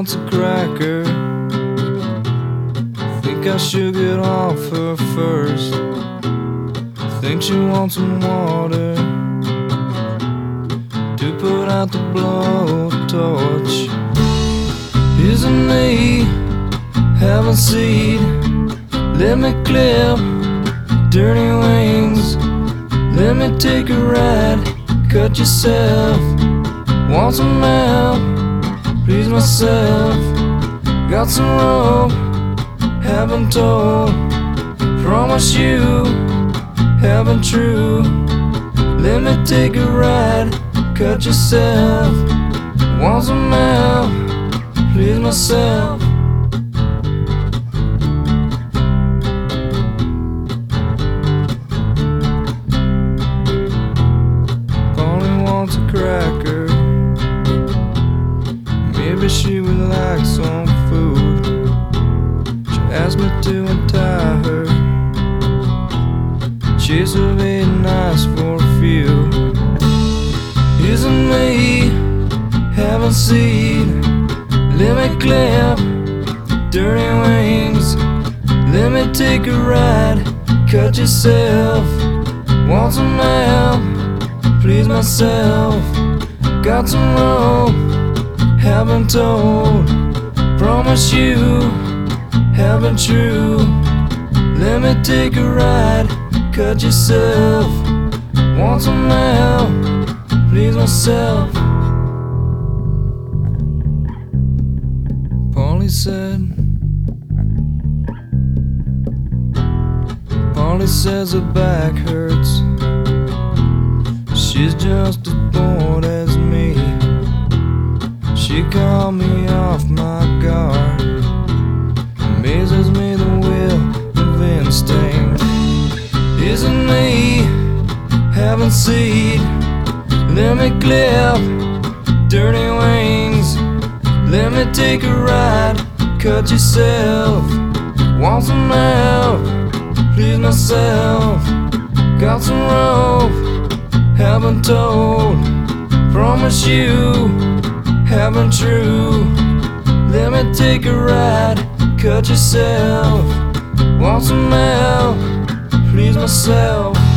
wants a cracker. Think I should get off her first. Think she wants some water to put out the blowtorch. Isn't me having seed? Let me clip dirty wings. Let me take a ride. Cut yourself. Want some help? Please myself. Got some rope. Haven't told. Promise you. Haven't true. Let me take a ride. Cut yourself. Want some help? Please myself. Polly wants a cracker. Maybe she would like some food. She asked me to untie her. She's really nice for a few. Isn't me having seed? Let me clip dirty wings. Let me take a ride. Cut yourself. Want some help? Please myself. Got some rope. Haven't told. Promise you. Haven't true. Let me take a ride. Cut yourself. Want some help? Please myself. Polly said. Polly says her back hurts. She's just as bored as me. She called me off my guard. Amazes me the will of instinct. Isn't me having seed? Let me clip dirty wings. Let me take a ride. Cut yourself. Want some help? Please myself. Got some rope. Haven't told. Promise you. Haven't true. Let me take a ride. Cut yourself. Want some help? Please myself.